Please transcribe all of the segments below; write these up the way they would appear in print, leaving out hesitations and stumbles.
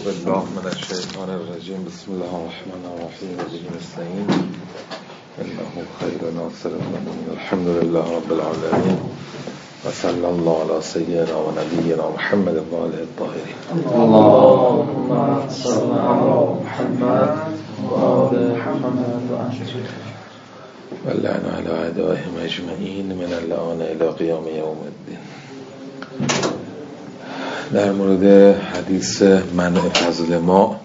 بالله من الشیطان الرجیم. بسم الله الرحمن الرحیم و به نستعین انه خیر ناصر المؤمنین. الحمد لله رب العالمین و صلی الله علی سیدنا و نبینا محمد و آله الطاهرین. اللهم صل علی محمد و آل محمد و لعن علی اعدائهم اجمعین من الان الی قیام یوم الدین. در مورد حدیث منع فضل ما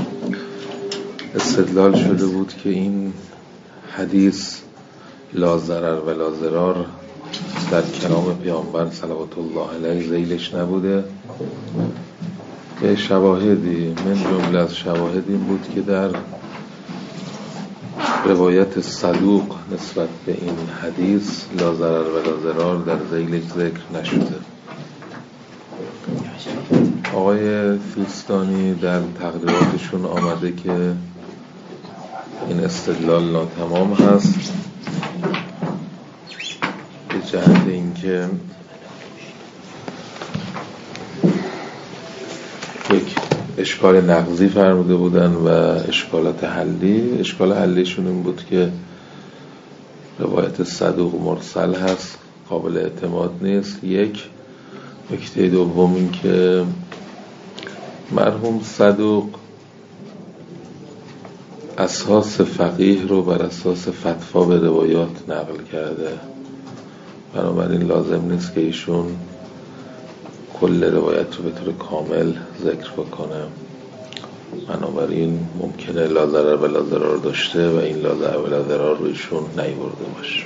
استدلال شده بود که این حدیث لا ضرر و لا ضرار در کلام پیامبر صلوات الله علیه ذیلش نبوده. به شواهدی من جمله از شواهد این بود که در روایت صدوق نسبت به این حدیث لا ضرر و لا ضرار در ذیلش ذکر نشده. آقای فیلستانی در تقریراتشون آمده که این استدلال ناتمام هست به جهت اینکه یک اشکال نقضی فرموده بودن و اشکالات حلی. اشکال حلیشون این بود که روایت صدوق مرسل هست، قابل اعتماد نیست. یک نکته دوم این که مرحوم صدوق اساس فقیه رو بر اساس فتوا به روایات نقل کرده، بنابراین لازم نیست که ایشون کل روایت رو به طور کامل ذکر بکنه. بنابراین ممکنه لا ضرر و لا ضرار داشته و این لا ضرر و لا ضرار رو ایشون نیورده باشه.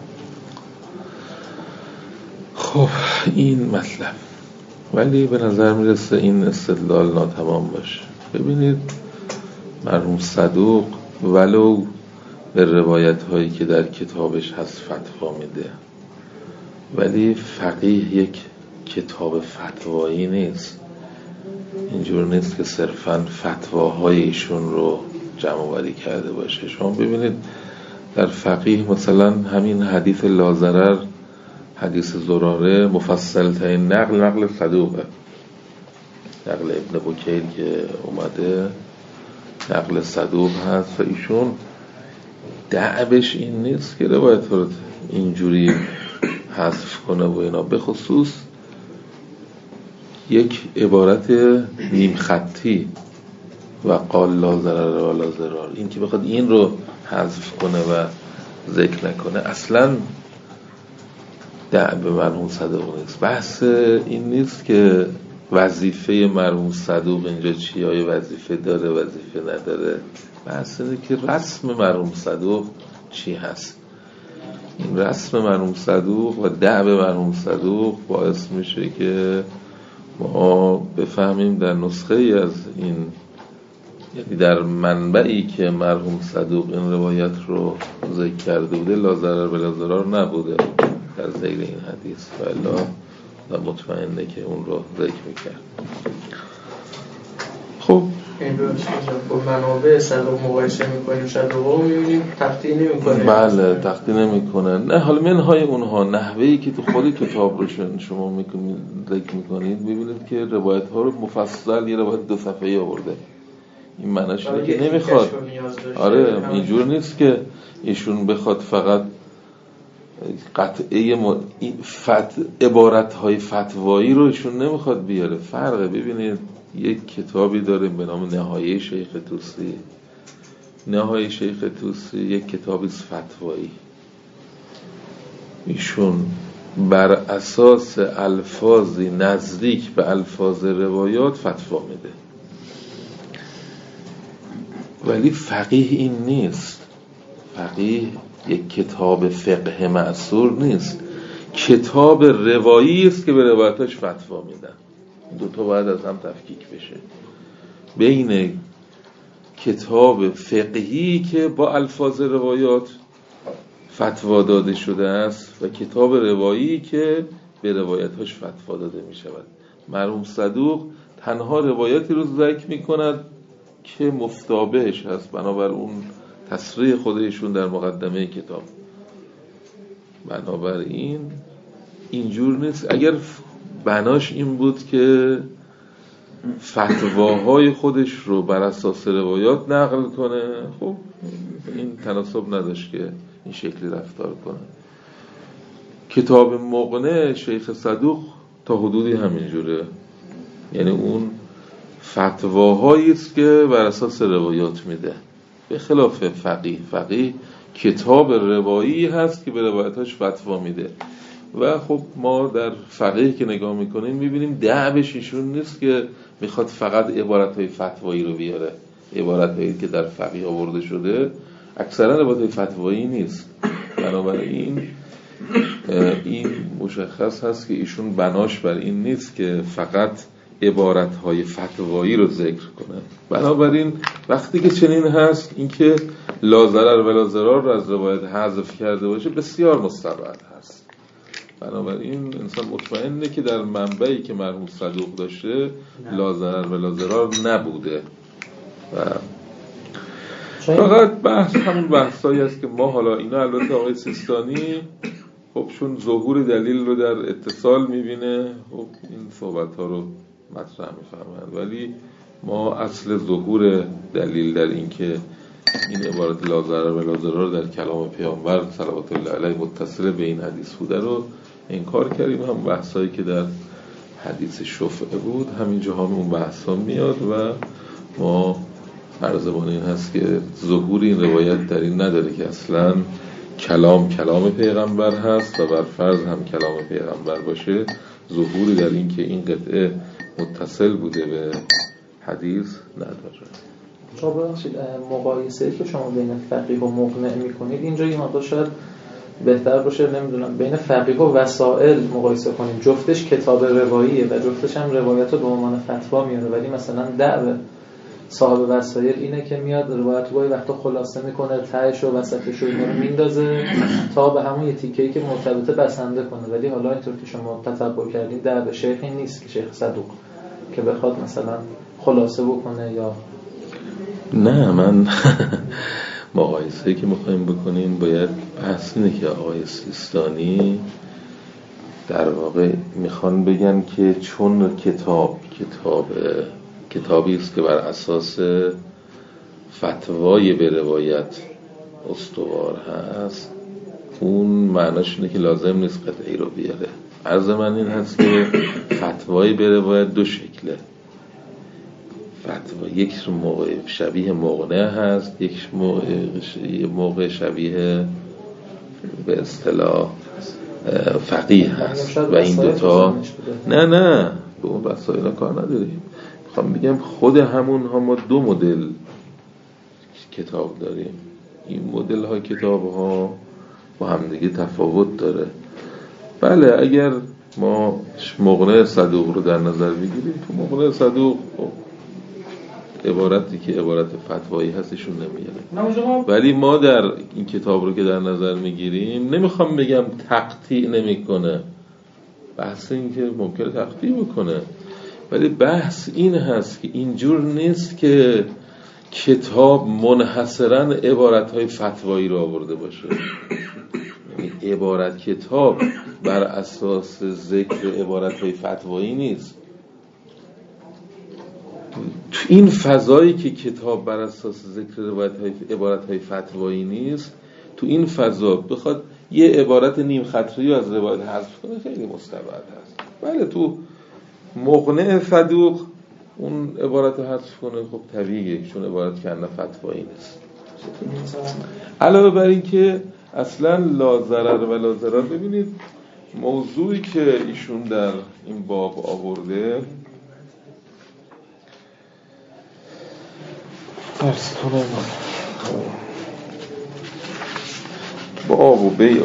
خب این مطلب، ولی به نظر میرسه این استدلال ناتمام باشه. ببینید مرحوم صدوق ولو به روایت هایی که در کتابش هست فتوا میده، ولی فقیه یک کتاب فتوایی نیست. اینجور نیست که صرفاً فتواهای ایشون رو جمع آوری کرده باشه. شما ببینید در فقیه مثلا همین حدیث لا ضرر، حدیث زراره، مفصل ترین نقل صدوقه، نقل ابن بکیر که اومده نقل صدوق هست و ایشون دعبش این نیست که روایت رو اینجوری حذف کنه و اینا. به خصوص یک عبارت نیم خطی و قال لا ضرر و لا ضرار، این که بخواد این رو حذف کنه و ذکر نکنه اصلاً دعب مرحوم صدوق نیست. بحث این نیست که وظیفه مرحوم صدوق اینجا چیه، آیا وظیفه داره وظیفه نداره. بحث اینه که رسم مرحوم صدوق چی هست. این رسم مرحوم صدوق و دعب مرحوم صدوق باعث میشه که ما بفهمیم در نسخه ای از این، یعنی در منبعی که مرحوم صدوق این روایت رو ذکر کرده بوده لا ضرر و لا ضرار نبوده در ذیل این حدیث، ولی مطمئنه که اون رو ذکر میکرد. خب این رو با منابع صدوق مقایسه میکنیم، صدوق میبینیم تخطی نمیکنه. بله تخطی نمیکنه. نه حالا منهای اونها نحوهی که تو خود کتاب رو شما میکنید ذکر میکنید ببینید که روایت ها رو مفصل یه روایت 2 صفحه‌ای آورده. این معنیش اینه که نمیخواد، آره اینجور نیست که ایشون بخواد فقط قطعه عبارت‌های فتوایی رو ایشون نمیخواد بیاره. فرقه. ببینید یک کتابی داره به نام نهایه شیخ طوسی. نهایه شیخ طوسی یک کتابی فتوایی. ایشون بر اساس الفاظی نزدیک به الفاظ روایات فتوا میده، ولی فقیه این نیست. فقیه یک کتاب فقه معصور نیست، کتاب روایی است که به روایتاش فتوا میدن. دوتا باید از هم تفکیک بشه. بین کتاب فقهی که با الفاظ روایات فتوا داده شده است و کتاب روایی که به روایتاش فتوا داده می شود. مرحوم صدوق تنها روایتی رو ذکر می کند که مفتابهش هست، بنابر اون تصریح خودشون در مقدمه کتاب. بنابراین اینجور نیست. اگر بناش این بود که فتواهای خودش رو بر اساس روایات نقل کنه، خب این تناسب نداشت که این شکلی رفتار کنه. کتاب مقنع شیخ صدوق تا حدودی همینجوره، یعنی اون فتواهایی است که بر اساس روایات میده، به خلاف فقیه کتاب روایی هست که به روایتاش فتوا میده. و خب ما در فقیه که نگاه میکنیم میبینیم دعوش ایشون نیست که میخواد فقط عبارتهای فتوایی رو بیاره، عبارتهایی که در فقیه آورده شده اکثرا عبارتهای فتوایی نیست. بنابراین این مشخص هست که ایشون بناش بر این نیست که فقط عبارتهای فتوایی رو ذکر کنه. بنابراین وقتی که چنین هست، اینکه لا ضرر ولا ضرار رو از روایت حذف کرده باشه بسیار مستبعد هست. بنابراین انسان مطمئنه که در منبعی که مرحوم صدوق داشته لا ضرر ولا ضرار نبوده. و فقط بحث همون بحثایی است که ما حالا اینا البته آقای سیستانی خب چون ظهور دلیل رو در اتصال میبینه خب این صحبت ها رو مطرح میفهمند، ولی ما اصل ظهور دلیل در این که این عبارت لا ضرر ولا ضرار در کلام پیامبر صلوات الله علیه متصل به این حدیث بوده رو انکار کردیم. هم بحثایی که در حدیث شفعه بود همینجا هم اون بحثا میاد و ما عرضمون این هست که ظهور این روایت در این نداره که اصلا کلام پیغمبر هست و بر فرض هم کلام پیغمبر باشه، ظهوری در این که این قطعه متصل بوده به حدیث نداره. شما ببخشید مقایسه‌ای که شما بین فقیه و مقنع می‌کنید اینجا یه مقدار شاید بهتر باشه، نمیدونم، بین فقیه و وسائل مقایسه کنیم. جفتش کتاب رواییه و جفتش هم روایت رو به عنوان فتوا میاره، ولی مثلا دعوه صاحب وسایل اینه که میاد روایت رو وقتا خلاصه میکنه، تهش و وسطش رو اینا رو میندازه تا به همون یه تیکه‌ای که مرتبطه بسنده کنه. ولی حالا اینطور که شما تتبع کردید دعوه شیخی نیست که شیخ صدوق که بخواد مثلا خلاصه بکنه یا نه. من مقایسه‌ای که میخوایم بکنیم باید بحث اینه که آقای سیستانی در واقع میخوان بگن که چون کتابی است که بر اساس فتوای به روایت استوار هست، اون معناش اینه که لازم نیست قطعی رو بیاره. عرض من این هست که فتوای به روایت دو شکله. فتوا یک موقع شبیه مقنع هست، یک موقع شبیه به اصطلاح فقیه هست و این دوتا نه به اون وسایل کار نداریم. میخوام بگم خود همون ها ما دو مدل کتاب داریم. این مدل ها کتاب ها با همدیگه تفاوت داره. بله اگر ما مقنع صدوق رو در نظر بگیریم، تو مقنع صدوق عبارتی که عبارت فتوایی هستشون نمیاره، ولی ما در این کتاب رو که در نظر میگیریم نمیخوام بگم تقطیع نمیکنه، بحث این که ممکنه تقطیع بکنه، ولی بحث این هست که اینجور نیست که کتاب منحصراً عبارتهای فتوایی رو آورده باشه. یعنی عبارت کتاب بر اساس ذکر عبارتهای فتوایی نیست. تو این فضایی که کتاب بر اساس ذکر عبارتهای فتوایی نیست، تو این فضا بخواد یه عبارت نیم خطی از روایت حذف کنه خیلی مستبعد هست. بله تو مقنع صدوق اون عبارت حذف کنه خب طبیعیه چون عبارت کنه فتوایی نیست. علاوه بر این که اصلا لا ضرر ولا ضرار، ببینید موضوعی که ایشون در این باب آورده درس کنم باب و بیع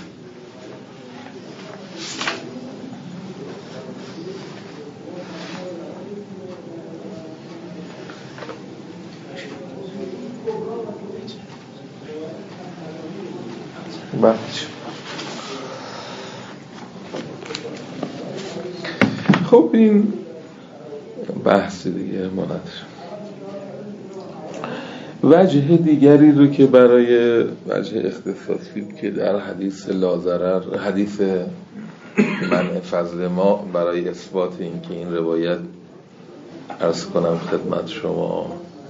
خب این بحث دیگه ما نداریم. وجه دیگری رو که برای وجه اختصاصی که در حدیث لا ضرر، حدیث منع فضل ما، برای اثبات این که این روایت عرض کنم خدمت شما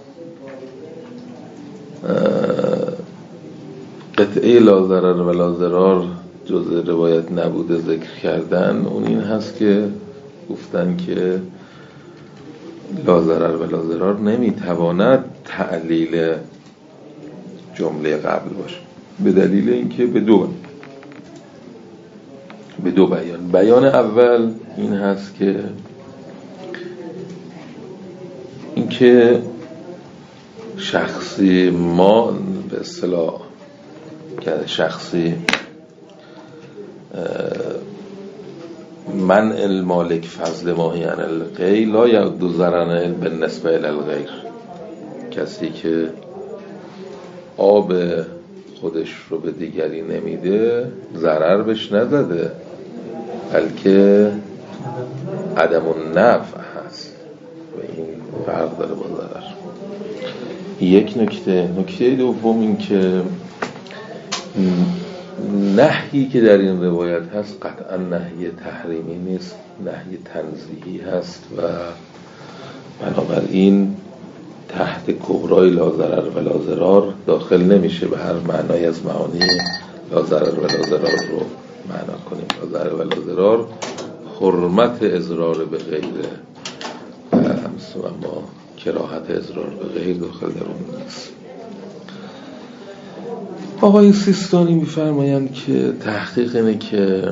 قطعه لا ضرر ولا ضرار جزء روایت نبوده ذکر کردن، اون این هست که گفتن که لا ضرر ولا ضرار نمیتواند تعلیل جمله قبل باشه، به دلیل اینکه به دو بیان اول این هست که اینکه شخصی ما به اصطلاح شخصی من المالک فضل ماهی عن الغیر لا یعد ضررا بالنسبه الی الغیر، کسی که آب خودش رو به دیگری نمیده ضرر بهش نزده، بلکه عدم النفع هست و این فرق داره با ضرر. یک نکته دوم این که نهی که در این روایت هست قطعا نهی تحریمی نیست، نهی تنزیهی هست و بنابراین تحت کبرای لا ضرر ولا ضرار داخل نمیشه به هر معنای از معانی لا ضرر ولا ضرار رو معنا کنیم. لا ضرر ولا ضرار حرمت اضرار به غیره و اما کراهت اضرار به غیر داخل در اون نیست. آقای سیستانی می‌فرمایند که تحقیق اینه که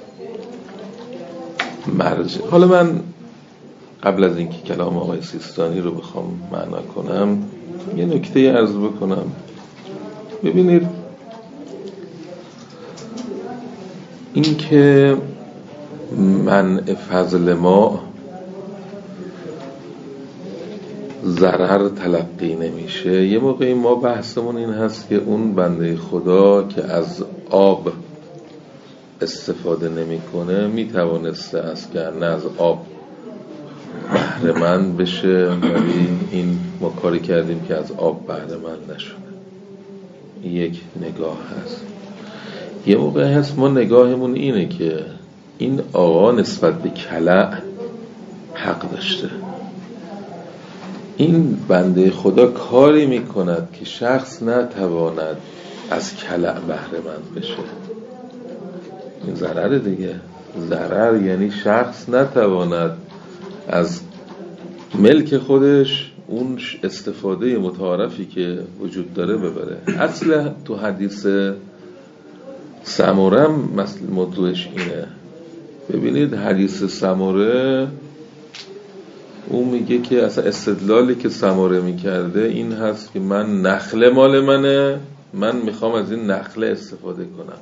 مرجع، حالا من قبل از اینکه کلام آقای سیستانی رو بخوام معنا کنم یه نکته عرض بکنم. ببینید این که منع فضل ما ضرر تلقی نمیشه، یه موقعی ما بحثمون این هست که اون بنده خدا که از آب استفاده نمیکنه میتوانسته است که نه از آب بهره مند بشه، ولی این ما کاری کردیم که از آب بهره مند نشده. یک نگاه هست. یه موقعی هست ما نگاهمون اینه که این آقا نسبت به کلأ حق داشته، این بنده خدا کاری میکند که شخص نتواند از کلأ بهره مند بشه. این ضرر دیگه. ضرر یعنی شخص نتواند از ملک خودش اون استفاده متعارفی که وجود داره ببره. اصل تو حدیث سمره موضوعش اینه. ببینید حدیث سمره اون میگه که اصلا استدلالی که سمره میکرده این هست که من نخله مال منه، من میخوام از این نخله استفاده کنم.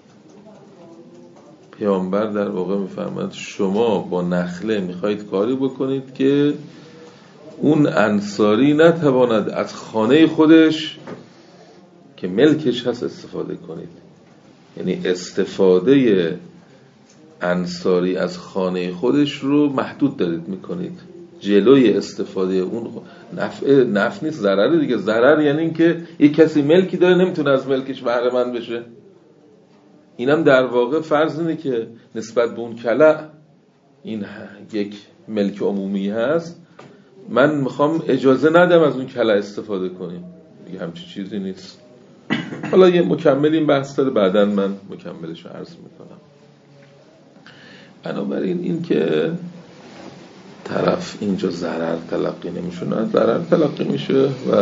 پیامبر در واقع میفرماید شما با نخله میخواید کاری بکنید که اون انصاری نتواند از خانه خودش که ملکش هست استفاده کنید. یعنی استفاده انصاری از خانه خودش رو محدود دارید میکنید، جلوی استفاده اون نفع نیست، ضرر دیگه. ضرر یعنی این که یک کسی ملکی داره نمیتونه از ملکش بهره مند بشه. اینم در واقع فرض اینه که نسبت به اون کلأ این یک ملک عمومی هست، من میخوام اجازه ندم از اون کلأ استفاده کنیم. دیگه همچین چیزی نیست. حالا یه مکمل این بحث داره، بعداً من مکملش رو عرض میکنم. بنابراین این که طرف اینجا ضرر تلقی نمیشه، نه ضرر تلقی میشه و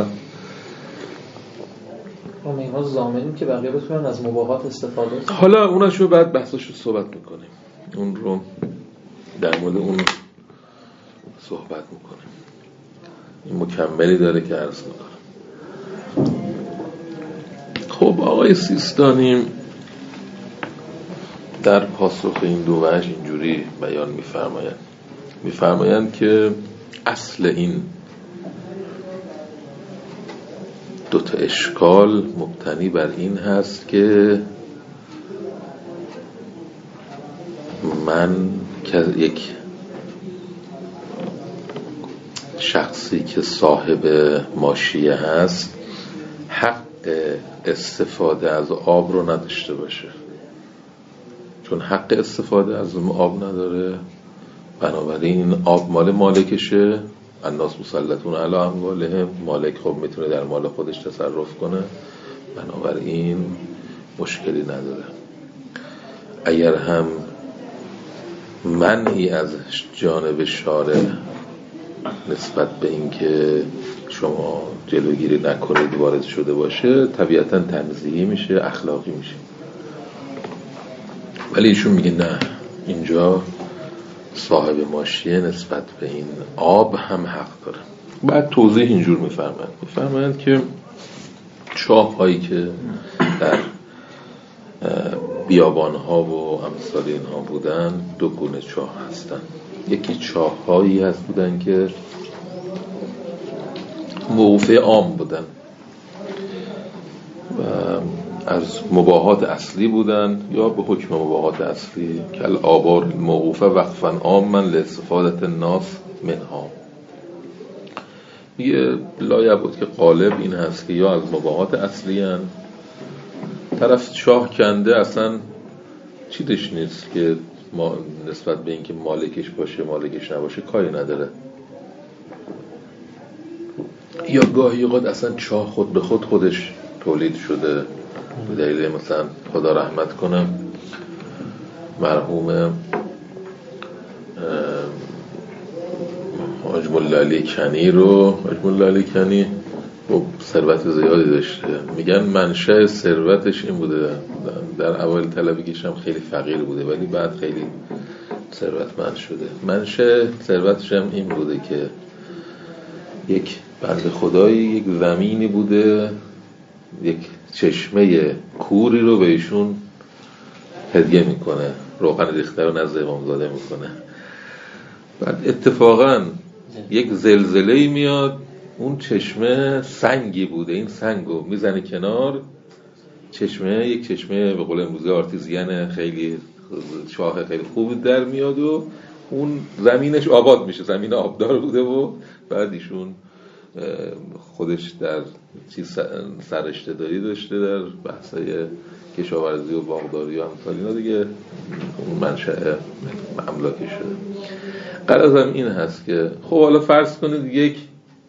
اینا زامنیم که بقیه بتونن از مباحات استفاده کنن. حالا اوناشو بعد بحثشو صحبت میکنیم، اون رو در مورد اون صحبت میکنیم. این مکملی داره که عرض میکنم. خب آقای سیستانی در پاسخ این دو وجه اینجوری بیان میفرمایند که اصل این دوتا اشکال مبتنی بر این هست که من که یک شخصی که صاحب ماشیه هست حق استفاده از آب رو نداشته باشه. چون حق استفاده از آب نداره، بنابراین این آب مال مالکشه الناس مسلطون علی اموالهم، مالک خب میتونه در مال خودش تصرف کنه، بنابراین مشکلی نداره. اگر هم منعی از جانب شارع نسبت به اینکه شما جلوگیری نکنید وارد شده باشه، طبیعتا تنزیهی میشه، اخلاقی میشه. ولی ایشون میگه نه، اینجا صاحب ماشیه نسبت به این آب هم حق داره. بعد توضیح اینجور میفرمایند که چاه هایی که در بیابانها و امثال اینها بودن دو گونه چاه هستن. یکی چاه هایی هست بودن که موقوفه عام بودن و از مباحات اصلی بودن یا به حکم مباحات اصلی که الآبار موقوفه وقفا عاما لاستفادة الناس منها. یه لایه بود که غالب این هست که یا از مباحات اصلی هن، طرف چاه کنده اصلا چیزش نیست که ما نسبت به اینکه مالکش باشه مالکش نباشه کاری نداره، یا گاهی اوقات اصلا چاه خود به خودش تولید شده. به دلیل مثلا خدا رحمت کنه مرحوم حاج مولا علی کنی رو، حاج مولا علی کنی ثروت زیادی داشته، میگن منشأ ثروتش این بوده، در اوایل طلبگیش هم خیلی فقیر بوده ولی بعد خیلی ثروتمند شده. منشأ ثروتش هم این بوده که یک بنده خدایی یک زمینی بوده، یک چشمه کوری رو به ایشون هدیه میکنه، روغن ریخته رو نزد امامزاده میکنه. بعد اتفاقا یک زلزله‌ای میاد، اون چشمه سنگی بوده، این سنگو میزنه کنار، چشمه یک چشمه به قول امروزی آرتیزیان خیلی شاه خیلی خوب در میاد و اون زمینش آباد میشه، زمین آبدار بوده و بعد ایشون خودش در چیز سرشته داری داشته در بحثای کشاورزی و باغداری و امثال اینا دیگه، اون منشأ املاکی شده. غرضم این هست که خب حالا فرض کنید یک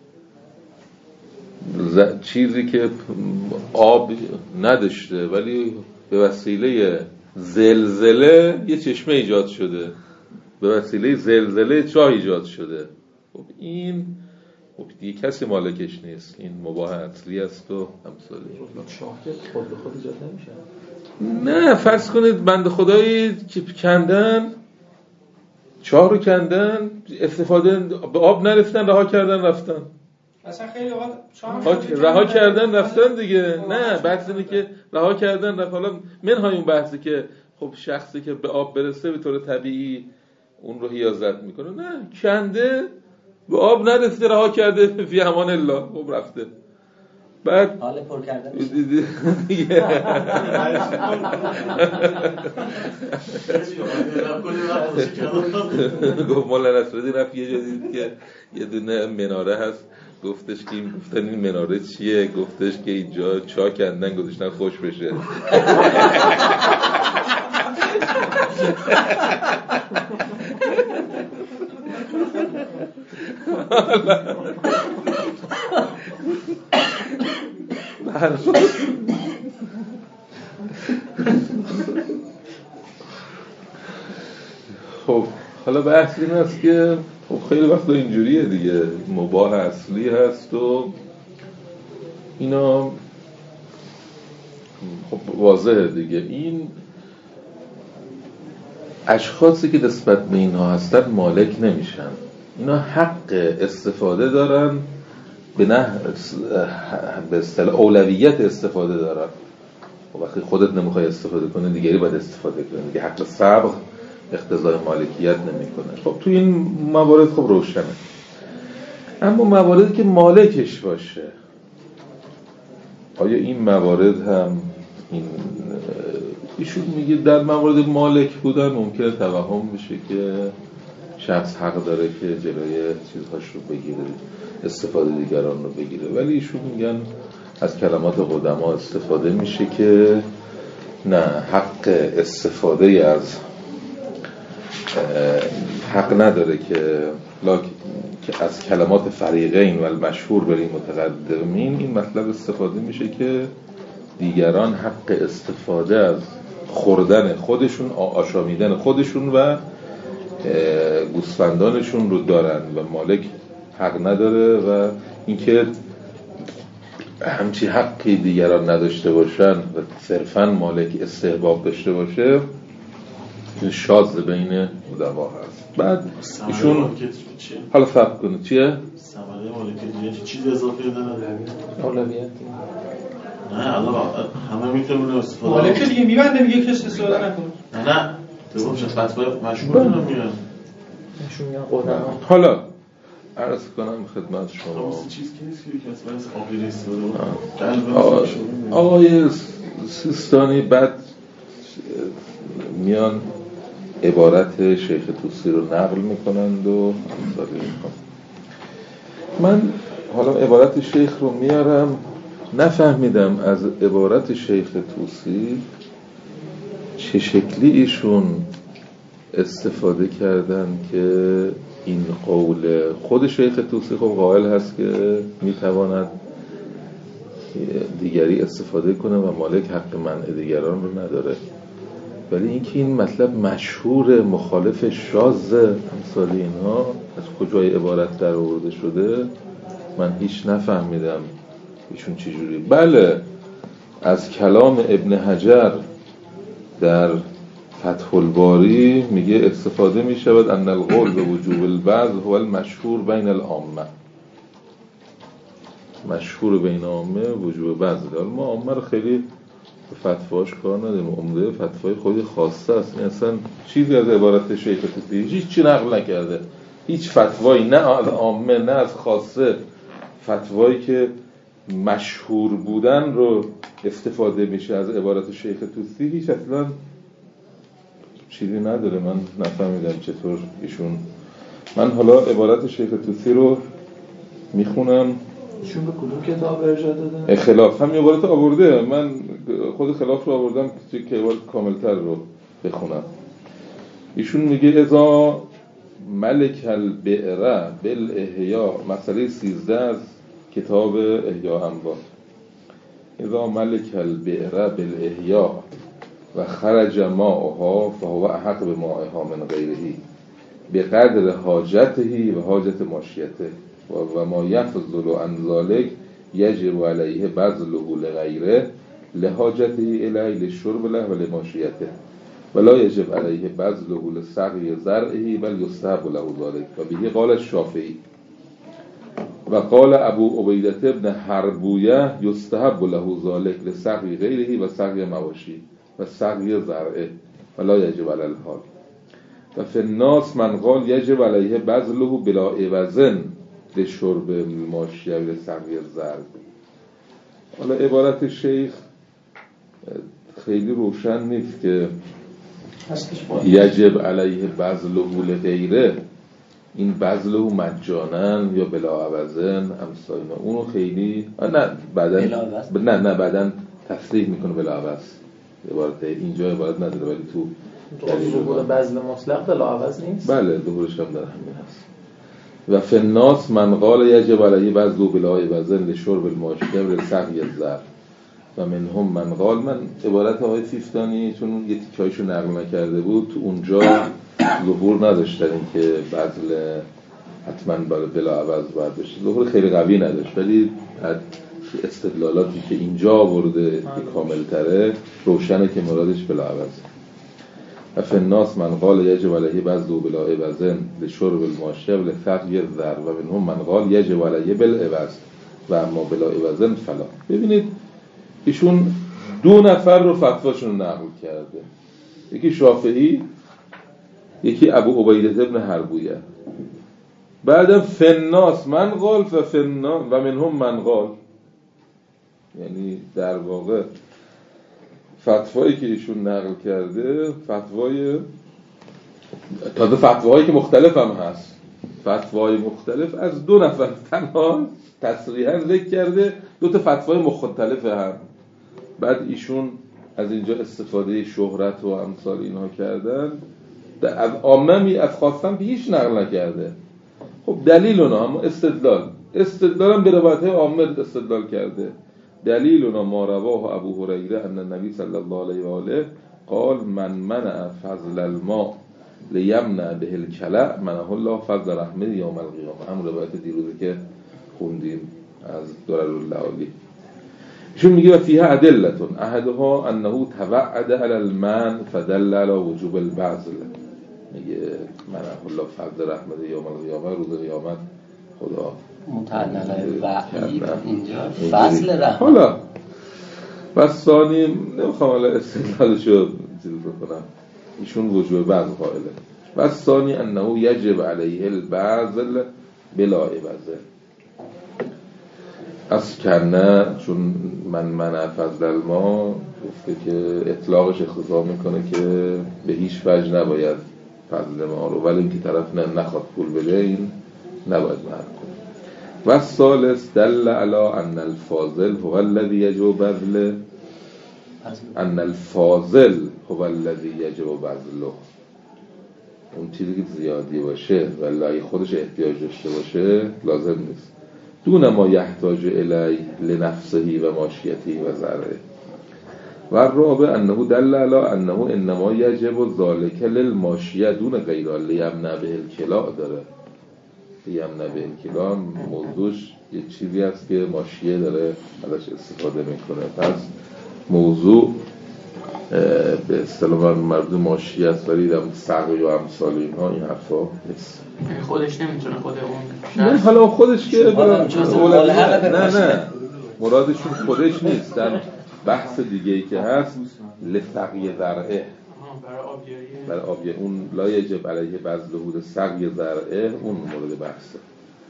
چیزی که آب نداشته ولی به وسیله زلزله یه چشمه ایجاد شده، به وسیله زلزله چاه ایجاد شده، خب این دیگه کسی مالکش نیست، این مباح اصلی است و امثالی. چاه که خود به خود ایجاد نمیشه. نه، فرض کنید بنده خدایی که کندن، چاه رو کندن، استفاده به آب نرفتن، رها کردن رفتن. اصلا خیلی اوقات رها کردن رفتن دیگه. نه، بحث اینه که رها کردن رفت. حالا منهای اون بحثی که خب شخصی که به آب برسه به طور طبیعی اون رو حیازت میکنه، نه، کنده به آب نرسیده رها کرده فی امان الله، خب رفته. بعد حال پر کردن گفت مولا نصرالدین رفت یه جا دید که یه دونه مناره هست، گفتش که این گفتن این مناره چیه؟ گفتش که اینجا چاه کندن گذاشتن خوش بشه. خب حالا بحث این است که خب خیلی وقتا اینجوریه دیگه، مباح اصلی هست و اینا خب واضحه دیگه. این اشخاصی که نسبت به اینها هستن مالک نمیشن، اینا حق استفاده دارن، به اصطلاح اولویت استفاده دارن. و وقتی خودت نمیخوای استفاده کنی دیگری باید استفاده کنه دیگه، حق صبر اقتضای مالکیت نمیکنه. خب تو این موارد خب روشنه. اما مواردی که مالکش باشه، آیا این موارد هم ایشون میگه در موارد مالک بودن ممکنه توهم بشه که شخص حق داره که جلوی چیزهاش رو بگیره، استفاده دیگران رو بگیره، ولی ایشون میگن از کلمات قدما استفاده میشه که نه، حق استفاده از حق نداره که که از کلمات فریقین و المشهور بر المتقدمین این مطلب استفاده میشه که دیگران حق استفاده از خوردن خودشون، آشامیدن خودشون و گوسفندانشون رو دارن و مالک حق نداره و اینکه همچی حقی دیگران نداشته باشن و صرفاً مالک استحباب داشته باشه شاذ بین علما هست. بعد ایشون حالا فرق کنه چیه؟ ثمره مالکیت چیزی اضافه دادن اولویت نه الله همه میتونه استفاده مالک دیگه میبنده میگه کسی استفاده نکنه. نه تو میشه فتوای مشهور رو میاد نشون میاد قدما. حالا عرض کنم خدمت شما چیز که نیست که مثلا آقای استفاده آقای سیستانی بعد میان عبارت شیخ طوسی رو نقل میکنند و من حالا عبارت شیخ رو میارم. نفهمیدم از عبارت شیخ طوسی چه شکلی ایشون استفاده کردن که این قول خود شیخ طوسی خب قائل هست که میتواند دیگری استفاده کنه و مالک حق منع دیگران رو نداره، ولی اینکه این مطلب مشهور مخالف شاذ امثال اینها از کجای عبارت در آورده شده من هیچ نفهمیدم ایشون چجوری. بله از کلام ابن حجر در فتح الباری میگه استفاده میشود ان القول به وجوب البعض هو المشهور بین العامه، مشهور بین عامه وجوب بعض. ما عامه رو خیلی به فتواش کار نداریم، عمده فتوای خودی خاصه است. این اصلا چیزی از عبارت شیخ طوسی هیچ چی نقل نکرده، هیچ فتوایی نه از عامه نه از خاصه فتوایی که مشهور بودن رو استفاده میشه از عبارت شیخ طوسی هیچ اصلا چیزی نداره. من نفهمیدم چطور ایشون. من حالا عبارت شیخ طوسی رو میخونم. ایشون به کدوم کتاب ارجاع دادن؟ خلاف هم عبارت آورده، من خود خلاف رو آوردم که عبارت کاملتر رو بخونم. ایشون میگه اذا ملک البئر بالاحیا، مسئله 13 از کتاب احیا انبار. اذا ملک البئر بالاحیا و خرج ماءها فهو احق بمائها من غیره بقدر حاجته و حاجت ماشیته و ما یفضل عن ذلك یجب علیه بذله لغیره لحاجته الیه للشرب له و لماشیته ولا یجب علیه بذله لسقی زرعه بل یستحب له ذلك و به قال الشافعی و قال ابو عبیده ابن حربویه یستحب له ذلك لسقی غیره و سقی مواشی و سقی زرعه ولا یجب علی الحال و فی الناس من قال یجب علیه بذله بلا عوضن لشرب ماشیه و سقی زرع. حالا عبارت شیخ خیلی روشن نیست که یجب علیه بذله لغیره، این بذله مجانا یا بلا عوضن امثال اونو خیلی نه بعدن تصریح میکنه بلا عوض. عبارت اینجا عبارت نداره ولی تو ظهور بذل مطلق بلا عوض نیست. بله ظهورش هم در همین هست. و فی الناس من قال یجب علیه بذله بلا عوضن لشرب الماشیه و لسقی الزرع و منهم من قال. من عبارت آقای سیستانی چون یه تیکایشو نقل نکرده بود تو اونجا ظهور نداشتن این که بذل حتما بلا عوض باید بشه، ظهور خیلی قوی نداشت، ولی استدلالاتی که اینجا آورده کامل تره روشنه که مرادش بلا عوض. و فی الناس من قال یجب علیه بذله بلا عوضن لشرب الماشیه و لسقی الزرع و منهم من قال یجب علیه بالعوض و اما بلا عوضن فلا. ببینید ایشون دو نفر رو فتواشون نقل کرده، یکی شافعی یکی ابو عبیده ابن حربویه. بعدم فی الناس من قال و منهم من قال، یعنی در واقع فتوایی که ایشون نقل کرده فتوایی که مختلف هم هست، فتوای مختلف از دو نفر تنها تصریحاً ذکر کرده، دو تا فتوای مختلف هم. بعد ایشون از اینجا استفاده شهرت و امثال اینها کردن، از عامه از خواستم هیچ نقل نکرده. خب دلیل اونا هم استدلال هم به روایت‌های عامه استدلال کرده. دلیل اونا ما رواه ابو هریره ان النبی صلی الله علیه و آله قال من منع فضل الماء لیمنع به الکلأ منعه الله فضل رحمه یوم القیامه. هم روایت دیروزی که خوندیم از دررالعالی. ایشون میگه و فیها ادلتون احدها انه توعد علی المنع فدل علی وجوب البذل. میگه منعه الله فضل رحمه یوم القیامه، روز قیامت خدا متعلق وحی اینجا فضل رحمت. حالا و ثانی نمیخوام حالا استدلالشو چیز بکنم، ایشون وجوب بذل قائله. و ثانی انه یجب علیه البذل بلا عوض. از کنه چون من فضل الماء گفته که اطلاقش اختصار میکنه که به هیچ وجه نباید فضل ما رو، ولی اینکه طرف نخواد پول بده این نباید منع کنه. و ثالث دل علی ان الفاضل هو الذی یجب بذله، ان الفاضل هو الذی یجب بذله. اون چیزی که زیادی باشه ولی خودش احتیاج داشته باشه لازم نیست. دون ما یحتاج الی لنفسه و ماشیته و زرعه. و الرابع انه دل علی انه انما یجب ذلک للماشیه دون غیرها لیمنع به الکلاء داره. لیمنع به الکلاء موضوعش یه چیزی هست که ماشیه داره ازش استفاده میکنه. پس موضوع به اصطلاح مربوط ماشیه است، ولی در سقی و امثال اینها این حرفا نیست. خودش نمیتونه خود اون نه حالا خودش که نه مرادشون خودش نیست. در بحث دیگه ای که هست لسقی زرعه، برای آبیاری اون لا یجب علیه بذل حود سقی زرعه، اون مورد بحثه.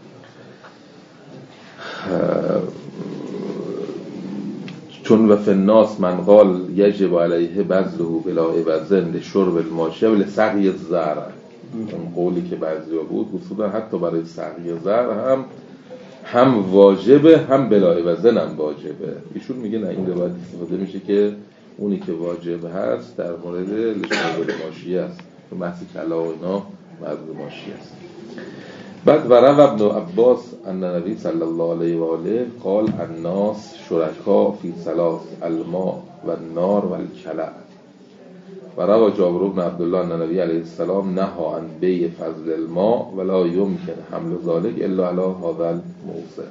چون و فی الناس من قال یجب علیه بذله بلا عوض لشرب الماشیه و لسقی الزرع. اون قولی که بعضیا بود اصولا حتی برای سقی زرع هم واجبه هم بلا عوض هم واجبه. ایشون میگه نه، این روایت استفاده میشه که اونی که واجب هست در مورد لشرب الماشیه است، که بحث کلا و اینا مربوط ماشیه است. بعد ورد ابن عباس ان نبی صلی الله علیه و آله قال الناس شرکا فی ثلاث الماء و النار و الکلأ. و روى جابر بن عبدالله ان نبی علیه السلام نهى عن بیع فضل الماء ولا یمکن حمل ذلك الا علی هذا الموضع.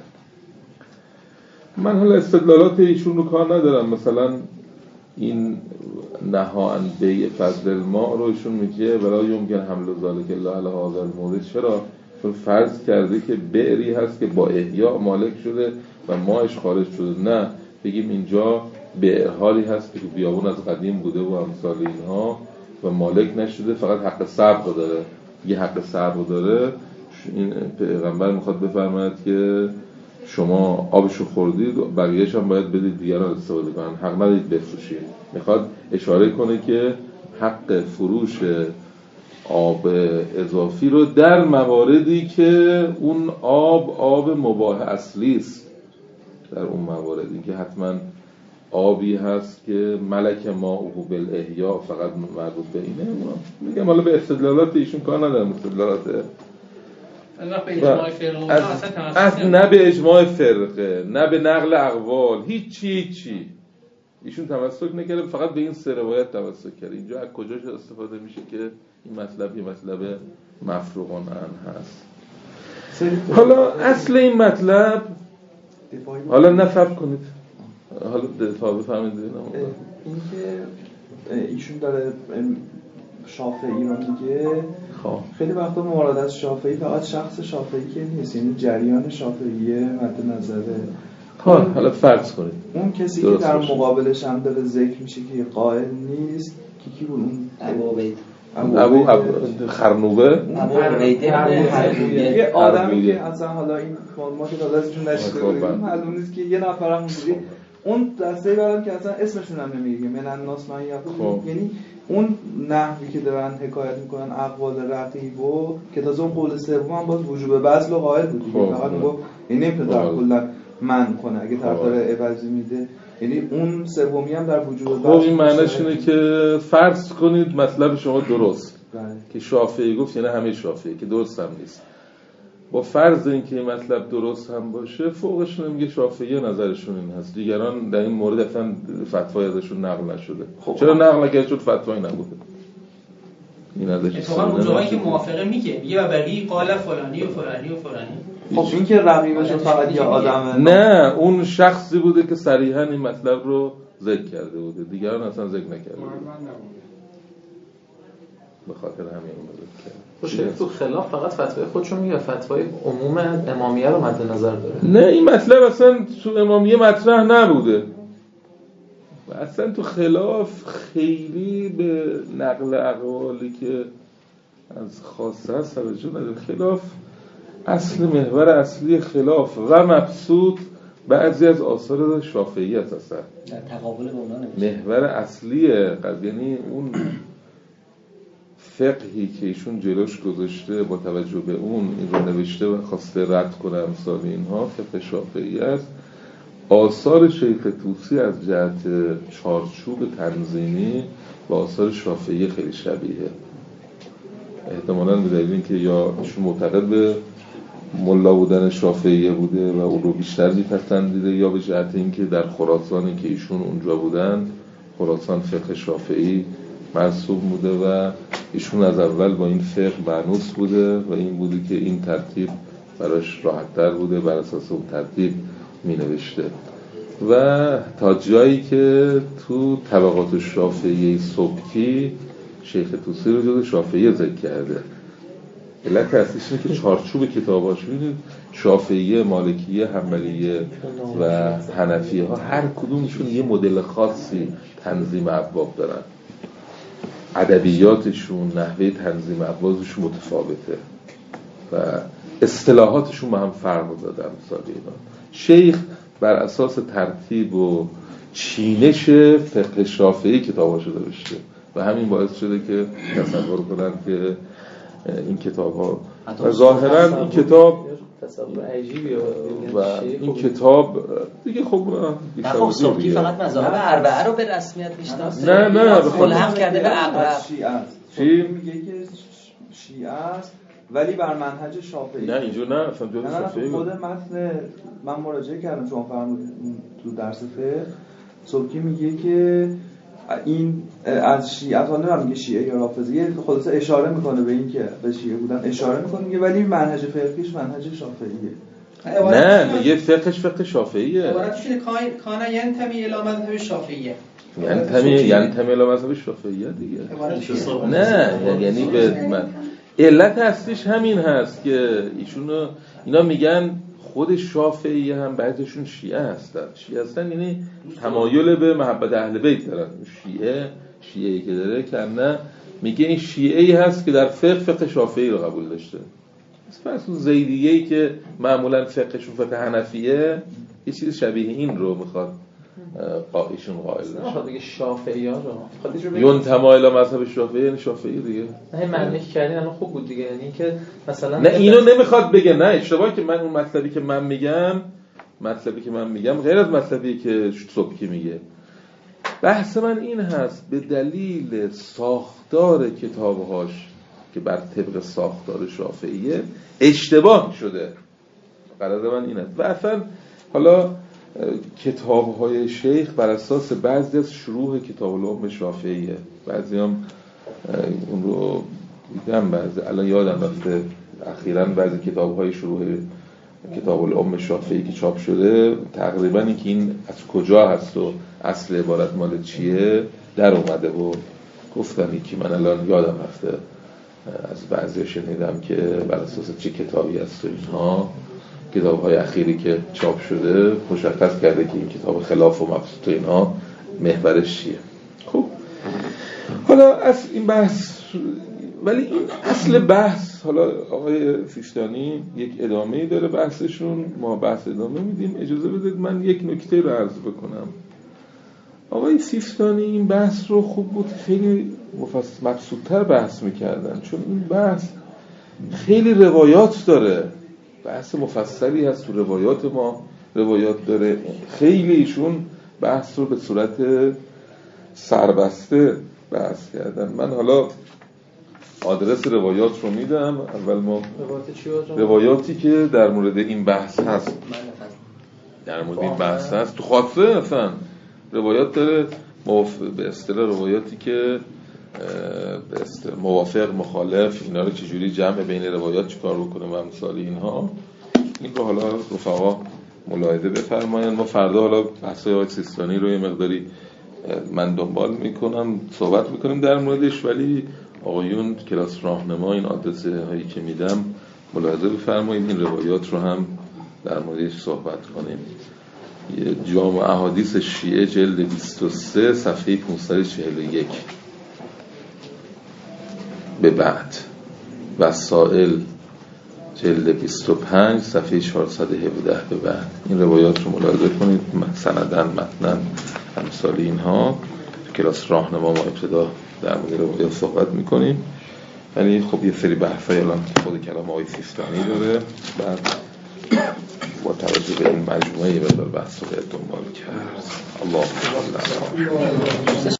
من حالا استدلالات ایشون رو کار ندارم، مثلا این نهى عن بیع فضل الماء رو ایشون میگه ولا یمکن حمل ذلك الا علی هذا الموضع. چرا؟ چون فرض کرده که بئری هست که با احیا مالک شده و ماهش خارج شده. نه، بگیم اینجا بئرهایی هست که بیابون از قدیم بوده و امثال اینها و مالک نشده، فقط حق صبر داره. یه حق صبر داره. این پیغمبر میخواد بفرماید که شما آبشو خوردید و بقیه‌اش هم باید بدید دیگران استفاده کنن، حق ندید بفروشید. میخواد اشاره کنه که حق فروش آب اضافی رو در مواردی که اون آب مباح اصلی است، در اون مواردی که حتما آبی هست که ملک ماءه بالاحیا فقط مربوط به اینه. میگم حالا به استدلالات ایشون کار ندارم، استدلالات نه به اجماع فرقه، نه به نقل اقوال، هیچی ایشون تمسک نکرده، فقط به این سه روایت تمسک کرده. اینجا از کجاش استفاده میشه که این مطلب یه مطلب مفروغ عنه هست. حالا اصل این مطلب، حالا نفهم کنید، حالا دفاع بفهمید. این که ایشون داره شافعی رو میگه، خیلی وقتا مراد از شافعی فقط شخص شافعی که نیست، یعنی جریان شافعیه مد نظره. حالا فرض کنید اون کسی که در مقابلش هم داره ذکر میشه که قائل نیست کی بود؟ اون ابو خرنوبه، یه آدمی که اصلا حالا این ما که داده ازشون نشده بودیم معلوم نیست که یه نفر هم اونجوری اون دسته برام که اصلا اسمشون هم نمیگه من الناس من یقول، یعنی اون نحوی که دارن حکایت میکنن اقوال رقیب و که تازه اون قول سوم هم باز وجوب بذل و قائل بود دیگه، فقط میگه این نمیتونه در کلا من کنه اگه طرف داره عوضی میده، یعنی اون سومی هم در وجوب بذل. این معنیش اینه که فرض کنید مطلب شما درست که شافعی گفت، یعنی همه شافعی، که درست هم نیست. با فرض اینکه این مطلب درست هم باشه فوقش نمیگه شافعی نظرشون این هست، دیگران در این مورد اصلا فتوای ازشون نقل نشده. چرا نقل نکرده؟ چون فتوایی نبوده. این ازش اتفاقا اون جایی که موافقه میگه و بقیه قال فلانی و فلانی و فلانی. خب این که رقیبشون فقط یه آدمه؟ نه، اون شخصی بوده که صریحا این مطلب رو ذکر کرده بوده، دیگران اصلا ذکر نکرده. به خاطر همین اون ذکر کرده. شیخ تو خلاف فقط فتوای خودشون میگه، فتوای عموم امامیه رو مد نظر داره. نه، این مطلب اصلا تو امامیه مطرح نبوده و اصلا تو خلاف خیلی به نقل اقوالی که از خاصه هست توجه نداره. خلاف اصل محور اصلی خلاف و مبسوط بعضی از آثار شافعی هست. اصلا در تقابل به اونا نمیشه. محور اصلی یعنی اون فقهی که ایشون جلوش گذاشته با توجه به اون این رو نوشته و خواسته رد کنه امثال اینها، فقه شافعی است. آثار شیخ طوسی از جهت چارچوب تنظیمی با آثار شافعی خیلی شبیه، احتمالاً به دلیل اینکه یا ایشون معتقد به ملا بودن شافعیه بوده و اون رو بیشتر میپسندیده، یا به جهت اینکه در خراسانی که ایشون اونجا بودن، خراسان فقه شافعی مرسوم بوده و ایشون از اول با این فقه مانوس بوده و این بوده که این ترتیب براش راحت‌تر بوده، بر اساس اون ترتیب می نوشته. و تا جایی که تو طبقات شافعی سبکی شیخ طوسی رو جز شافعی ذکر کرده. علت اصلیش اینه که چارچوب کتاباش ببینید، شافعیه، مالکیه، حنبلیه و حنفیه ها هر کدومشون یه مدل خاصی تنظیم ابواب دارن، ادبیاتشون، نحوه تنظیم ابوابشون متفاوته و اصطلاحاتشون با هم فرق داره. مثلا شیخ بر اساس ترتیب و چینش فقه شافعی کتاباشو نوشته و همین باعث شده که تصور کنن که این کتاب‌ها و ظاهراً این کتاب تصور عجیبیه و این کتاب دیگه خب خب سبکی فقط مذاهب اربعه رو به رسمیت میشناسه، نه ملحق کرده به اقرب. شیعه است. چی؟ میگه که شیعه است ولی بر منهج شافعی. نه اینجور نه، اصلا جز شافعی خود متن من مراجعه کردم، شما فرمودید تو درس فقه سبکی میگه که این از شیعه ها نمیگه شیعه یا رافضیه، خلاصه اشاره میکنه به این که به شیعه بودن اشاره میکنه، میگه ولی منهج فقهیش منهج شافعیه. نه میگه فقهش فقه شافعیه. عبارتش اینه کان ینتمی الی مذهب شافعیه، ینتمی الی مذهب شافعیه دیگه. نه یعنی به من علت اصلیش همین هست که اینا میگن خود شافعی هم بعضیشون شیعه هستن یعنی تمایل به محبت اهل بیت دارن. شیعه‌ای که داره که نه میگه این شیعه‌ای هست که در فقه شافعی رو قبول داشته. مثلا زیدیه‌ای که معمولا فقهشون فقه حنفیه یه چیز شبیه این رو میخواد ایشون قائل بشه. دیگه شافعی‌ها رو ینتمی الی مذهب شافعی یعنی شافعی دیگه. نه معنی که کردین الان خوب بود دیگه، یعنی که مثلا نه اینو نمیخواد بگه، نه اشتباهی که من اون مطلبی که من میگم غیر از مطلبی که سبکی میگه. بحث من این هست به دلیل ساختار کتابهاش که بر طبق ساختار شافعیه اشتباه شده. غرض من این است. و اصلا حالا کتاب‌های شیخ بر اساس بعضی از شروح کتاب الام شافعیه، بعضی هم اون رو دیدم، بعضی الان یادم رفته اخیراً بعضی کتاب‌های شروح کتاب الام شافعی که چاپ شده تقریباً اینکه این از کجا هست و اصل عبارت مال چیه در اومده و گفتم یکی من الان یادم رفته از بعضی شنیدم که بر اساس چه کتابی هست و اینها. کتاب‌های اخیری که چاپ شده مشخص کرده که این کتاب خلاف و مبسوط اینها محورش چیه. خب حالا از این بحث، ولی این اصل بحث، حالا آقای سیستانی یک ادامه‌ای داره بحثشون، ما بحث ادامه میدیم. اجازه بدید من یک نکته رو عرض بکنم. آقای سیستانی این بحث رو خوب بود خیلی مبسوط‌تر بحث میکردن، چون این بحث خیلی روایات داره، بحث مفصلی هست تو روایات ما، روایات داره. خیلی ایشون بحث رو به صورت سربسته بحث کردن. من حالا آدرس روایات رو میدم. اول ما روایاتی که در مورد این بحث هست، در مورد این بحث هست تو خاصه اصلا روایات داره، به اصطلاح روایاتی که به اصطلاح موافق مخالف، اینا رو چجوری جمع بین روایات چیکار بکنه و امثال اینها. این رو حالا رفقا ملاحظه بفرمایید. ما فردا حالا بحث‌های آقای سیستانی رو یه مقداری من دنبال میکنم، صحبت میکنیم در موردش، ولی آقایون کلاس راهنما این آدرس هایی که میدم ملاحظه بفرمایید، این روایات رو هم در موردش صحبت کنیم. جامع احادیث شیعه جلد 23 صفحه 541 به بعد، وسائل جلد 25 صفحه 417 به بعد این روایات رو ملاحظه کنید، سندن متنن امثال اینها. کلاس راهنما ما ابتدا در مورد روایات صحبت میکنیم، ولی خب یه سری بحثای الان خود کلام آقای سیستانی داره، بعد با توجه به این مجموعه یه مقدار بحث رو باید دنبال کرد. الله